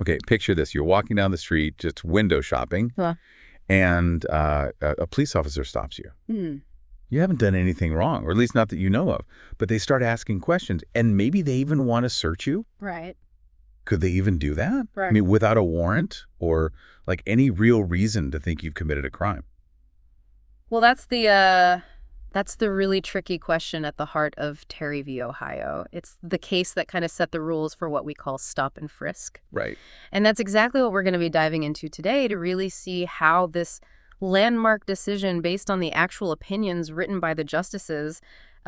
Okay, picture this. You're walking down the street, just window shopping, Huh. and a police officer stops you. Hmm. You haven't done anything wrong, or at least not that you know of, but they start asking questions, and maybe they even want to search you. Right. Could they even do that? I Right. mean, without a warrant or like any real reason to think you've committed a crime? Well, that's the really tricky question at the heart of Terry v. Ohio. It's the case that kind of set the rules for what we call stop and frisk. Right. And that's exactly what we're going to be diving into today to really see how this landmark decision based on the actual opinions written by the justices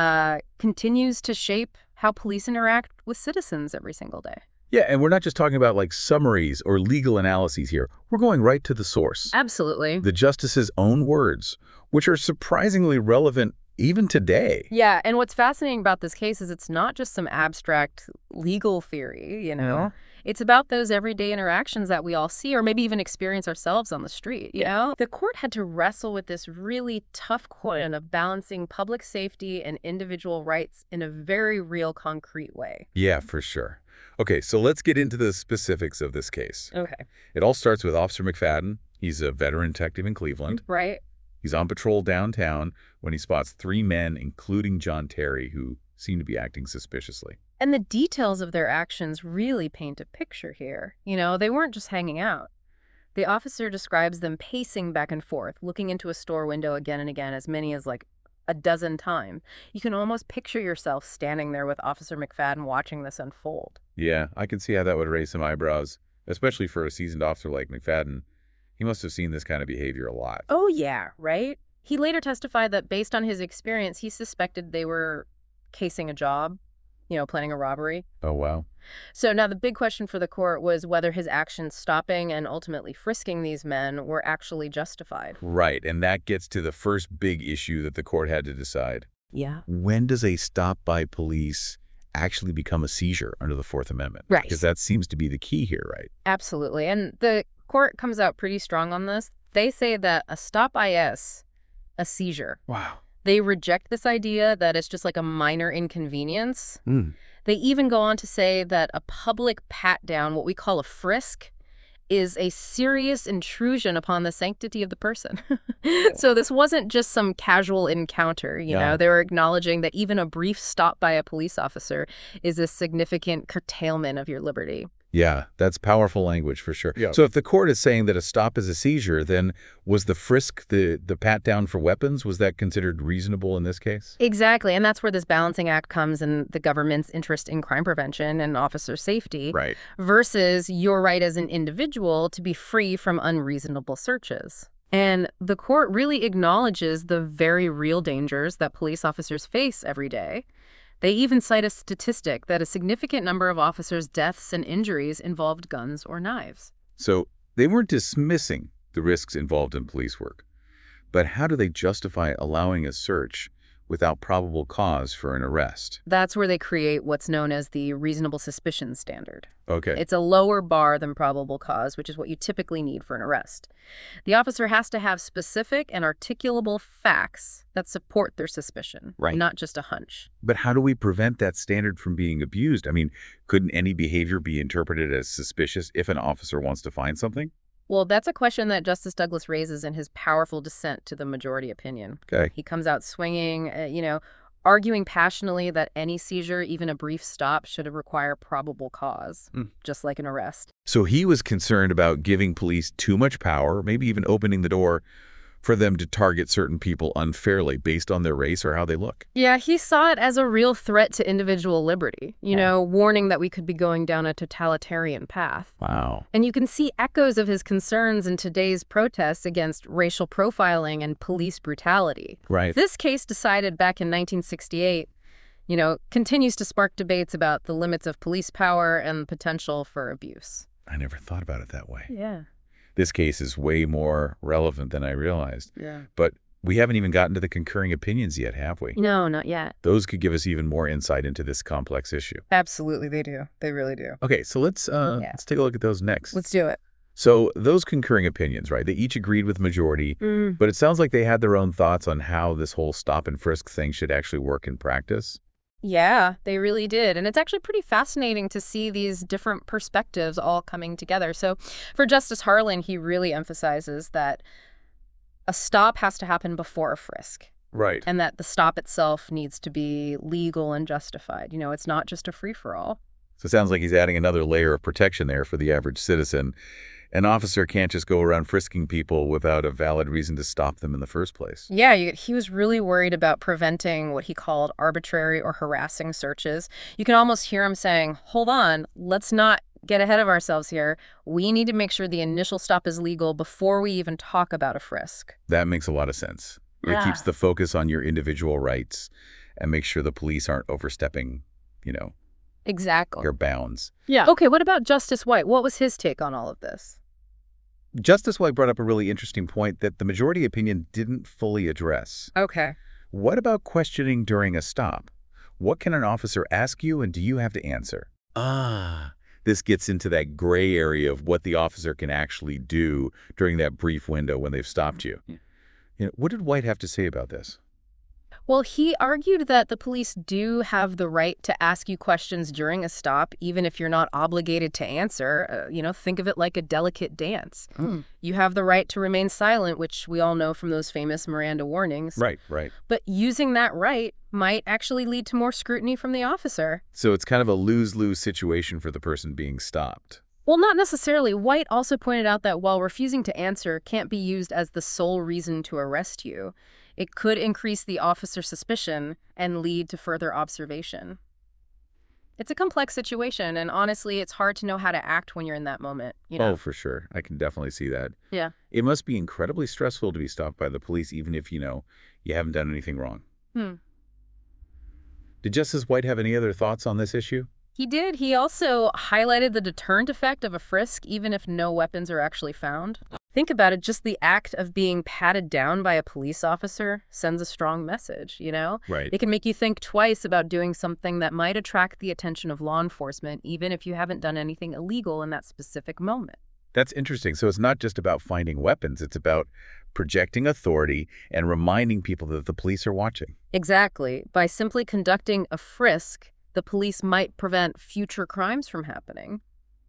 continues to shape how police interact with citizens every single day. Yeah, and we're not just talking about like summaries or legal analyses here. We're going right to the source. Absolutely. The justice's own words, which are surprisingly relevant even today. Yeah, and what's fascinating about this case is it's not just some abstract legal theory, you know? Yeah. It's about those everyday interactions that we all see or maybe even experience ourselves on the street, you know? The court had to wrestle with this really tough question of balancing public safety and individual rights in a very real, concrete way. Yeah, for sure. Okay, so let's get into the specifics of this case. Okay. It all starts with Officer McFadden. He's a veteran detective in Cleveland. Right? He's on patrol downtown when he spots three men, including John Terry, who seem to be acting suspiciously. And the details of their actions really paint a picture here. You know, they weren't just hanging out. The officer describes them pacing back and forth, looking into a store window again and again, as many as like a dozen times. You can almost picture yourself standing there with Officer McFadden watching this unfold. Yeah, I can see how that would raise some eyebrows, especially for a seasoned officer like McFadden. He must have seen this kind of behavior a lot. Oh, yeah, right? He later testified that based on his experience, he suspected they were casing a job, you know, planning a robbery. Oh, wow. So now the big question for the court was whether his actions stopping and ultimately frisking these men were actually justified. Right, and that gets to the first big issue that the court had to decide. Yeah. When does a stop by police actually become a seizure under the Fourth Amendment? Right. Because that seems to be the key here, right? Absolutely. And the court comes out pretty strong on this. They say that a stop is a seizure. Wow. They reject this idea that it's just like a minor inconvenience. They even go on to say that a public pat-down, what we call a frisk, is a serious intrusion upon the sanctity of the person. So this wasn't just some casual encounter, you know. They were acknowledging that even a brief stop by a police officer is a significant curtailment of your liberty. Yeah, that's powerful language for sure. Yeah. So if the court is saying that a stop is a seizure, then was the frisk, the pat down for weapons, was that considered reasonable in this case? Exactly, and that's where this balancing act comes in the government's interest in crime prevention and officer safety Right. versus your right as an individual to be free from unreasonable searches. And the court really acknowledges the very real dangers that police officers face every day. They even cite a statistic that a significant number of officers' deaths and injuries involved guns or knives. So they weren't dismissing the risks involved in police work. But how do they justify allowing a search without probable cause for an arrest? That's where they create what's known as the reasonable suspicion standard. Okay. It's a lower bar than probable cause, which is what you typically need for an arrest. The officer has to have specific and articulable facts that support their suspicion, Right. not just a hunch. But how do we prevent that standard from being abused? I mean, couldn't any behavior be interpreted as suspicious if an officer wants to find something? Well, that's a question that Justice Douglas raises in his powerful dissent to the majority opinion. Okay. He comes out swinging, arguing passionately that any seizure, even a brief stop, should require probable cause, just like an arrest. So he was concerned about giving police too much power, maybe even opening the door for them to target certain people unfairly based on their race or how they look. Yeah, he saw it as a real threat to individual liberty, warning that we could be going down a totalitarian path. Wow. And you can see echoes of his concerns in today's protests against racial profiling and police brutality. Right. This case, decided back in 1968, continues to spark debates about the limits of police power and the potential for abuse. I never thought about it that way. Yeah. This case is way more relevant than I realized. Yeah. But we haven't even gotten to the concurring opinions yet, have we? No, not yet. Those could give us even more insight into this complex issue. Absolutely, they do. They really do. Okay, so let's take a look at those next. Let's do it. So those concurring opinions, right? They each agreed with the majority, but it sounds like they had their own thoughts on how this whole stop and frisk thing should actually work in practice. Yeah, they really did. And it's actually pretty fascinating to see these different perspectives all coming together. So for Justice Harlan, he really emphasizes that a stop has to happen before a frisk Right. and that the stop itself needs to be legal and justified. It's not just a free-for-all. So it sounds like he's adding another layer of protection there for the average citizen. An officer can't just go around frisking people without a valid reason to stop them in the first place. Yeah, he was really worried about preventing what he called arbitrary or harassing searches. You can almost hear him saying, hold on, let's not get ahead of ourselves here. We need to make sure the initial stop is legal before we even talk about a frisk. That makes a lot of sense. It Yeah. keeps the focus on your individual rights and makes sure the police aren't overstepping, Exactly. your bounds. Yeah. Okay, what about Justice White? What was his take on all of this? Justice White brought up a really interesting point that the majority opinion didn't fully address. Okay. What about questioning during a stop? What can an officer ask you, and do you have to answer? This gets into that gray area of what the officer can actually do during that brief window when they've stopped you. What did White have to say about this? Well, he argued that the police do have the right to ask you questions during a stop, even if you're not obligated to answer. Think of it like a delicate dance. You have the right to remain silent, which we all know from those famous Miranda warnings. Right. But using that right might actually lead to more scrutiny from the officer. So it's kind of a lose-lose situation for the person being stopped. Well, not necessarily. White also pointed out that while refusing to answer can't be used as the sole reason to arrest you, it could increase the officer's suspicion and lead to further observation. It's a complex situation, and honestly, it's hard to know how to act when you're in that moment. Oh, for sure. I can definitely see that. Yeah. It must be incredibly stressful to be stopped by the police, even if, you haven't done anything wrong. Did Justice White have any other thoughts on this issue? He did. He also highlighted the deterrent effect of a frisk, even if no weapons are actually found. Think about it, just the act of being patted down by a police officer sends a strong message, Right. It can make you think twice about doing something that might attract the attention of law enforcement, even if you haven't done anything illegal in that specific moment. That's interesting. So it's not just about finding weapons. It's about projecting authority and reminding people that the police are watching. Exactly. By simply conducting a frisk, the police might prevent future crimes from happening.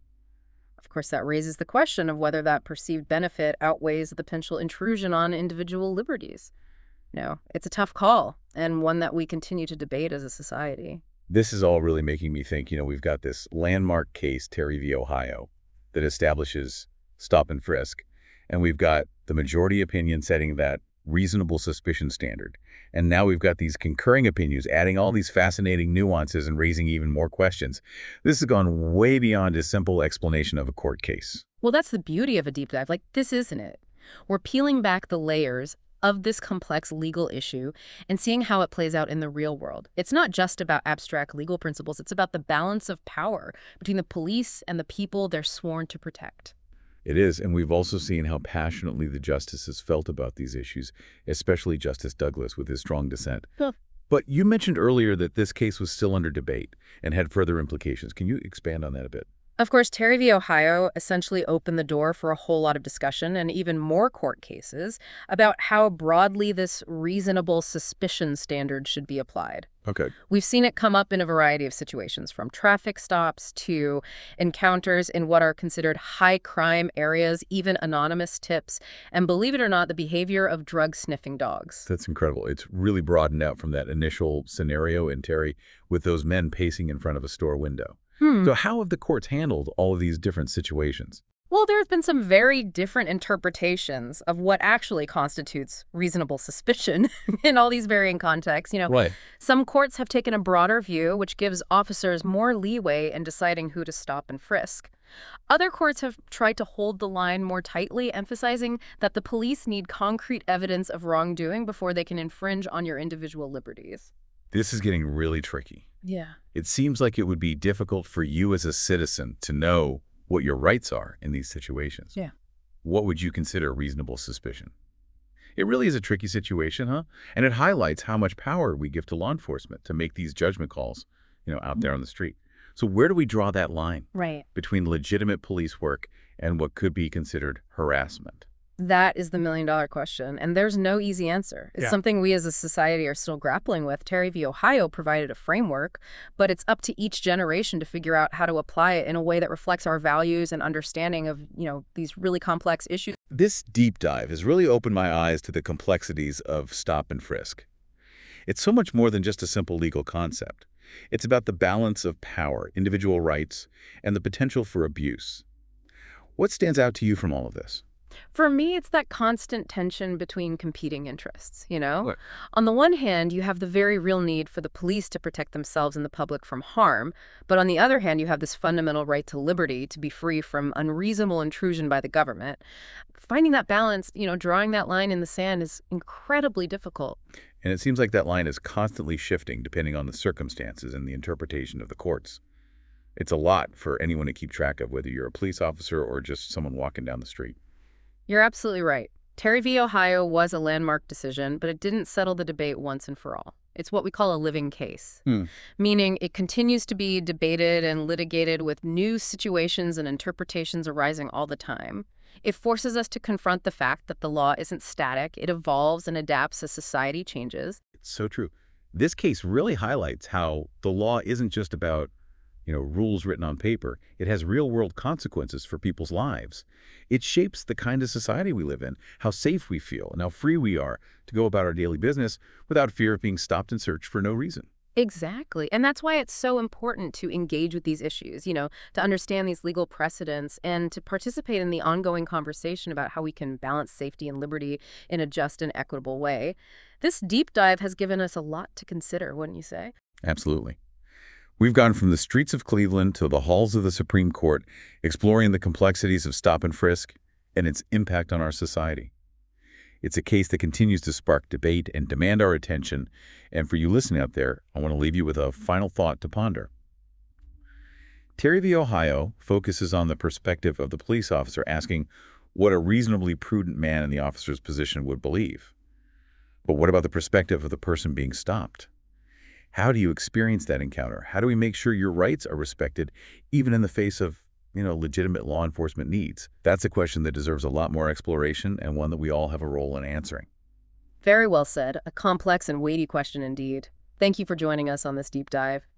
Of course, that raises the question of whether that perceived benefit outweighs the potential intrusion on individual liberties. It's a tough call, and one that we continue to debate as a society. This is all really making me think, we've got this landmark case, Terry v. Ohio, that establishes stop and frisk, and we've got the majority opinion setting that reasonable suspicion standard. And now we've got these concurring opinions adding all these fascinating nuances and raising even more questions. This has gone way beyond a simple explanation of a court case. Well, that's the beauty of a deep dive. This isn't it? We're peeling back the layers of this complex legal issue and seeing how it plays out in the real world. It's not just about abstract legal principles. It's about the balance of power between the police and the people they're sworn to protect. It is, and we've also seen how passionately the justices felt about these issues, especially Justice Douglas with his strong dissent. Huh. But you mentioned earlier that this case was still under debate and had further implications. Can you expand on that a bit? Of course, Terry v. Ohio essentially opened the door for a whole lot of discussion and even more court cases about how broadly this reasonable suspicion standard should be applied. Okay. We've seen it come up in a variety of situations, from traffic stops to encounters in what are considered high-crime areas, even anonymous tips, and believe it or not, the behavior of drug-sniffing dogs. That's incredible. It's really broadened out from that initial scenario in Terry with those men pacing in front of a store window. So how have the courts handled all of these different situations? Well, there have been some very different interpretations of what actually constitutes reasonable suspicion in all these varying contexts. Right. Some courts have taken a broader view, which gives officers more leeway in deciding who to stop and frisk. Other courts have tried to hold the line more tightly, emphasizing that the police need concrete evidence of wrongdoing before they can infringe on your individual liberties. This is getting really tricky. Yeah. It seems like it would be difficult for you as a citizen to know what your rights are in these situations. Yeah. What would you consider reasonable suspicion? It really is a tricky situation, huh? And it highlights how much power we give to law enforcement to make these judgment calls, out there on the street. So where do we draw that line Right. between legitimate police work and what could be considered harassment? That is the million-dollar question, and there's no easy answer. It's something we as a society are still grappling with. Terry v. Ohio provided a framework, but it's up to each generation to figure out how to apply it in a way that reflects our values and understanding of, these really complex issues. This deep dive has really opened my eyes to the complexities of stop and frisk. It's so much more than just a simple legal concept. It's about the balance of power, individual rights, and the potential for abuse. What stands out to you from all of this? For me, it's that constant tension between competing interests. What? On the one hand, you have the very real need for the police to protect themselves and the public from harm, but on the other hand, you have this fundamental right to liberty, to be free from unreasonable intrusion by the government. Finding that balance, drawing that line in the sand is incredibly difficult. And it seems like that line is constantly shifting depending on the circumstances and the interpretation of the courts. It's a lot for anyone to keep track of, whether you're a police officer or just someone walking down the street. You're absolutely right. Terry v. Ohio was a landmark decision, but it didn't settle the debate once and for all. It's what we call a living case, meaning it continues to be debated and litigated with new situations and interpretations arising all the time. It forces us to confront the fact that the law isn't static. It evolves and adapts as society changes. It's so true. This case really highlights how the law isn't just about rules written on paper. It has real-world consequences for people's lives. It shapes the kind of society we live in, how safe we feel, and how free we are to go about our daily business without fear of being stopped and searched for no reason. Exactly. And that's why it's so important to engage with these issues, to understand these legal precedents and to participate in the ongoing conversation about how we can balance safety and liberty in a just and equitable way. This deep dive has given us a lot to consider, wouldn't you say? Absolutely. We've gone from the streets of Cleveland to the halls of the Supreme Court, exploring the complexities of stop and frisk and its impact on our society. It's a case that continues to spark debate and demand our attention. And for you listening out there, I want to leave you with a final thought to ponder. Terry v. Ohio focuses on the perspective of the police officer asking what a reasonably prudent man in the officer's position would believe. But what about the perspective of the person being stopped? How do you experience that encounter? How do we make sure your rights are respected, even in the face of, legitimate law enforcement needs? That's a question that deserves a lot more exploration and one that we all have a role in answering. Very well said. A complex and weighty question indeed. Thank you for joining us on this deep dive.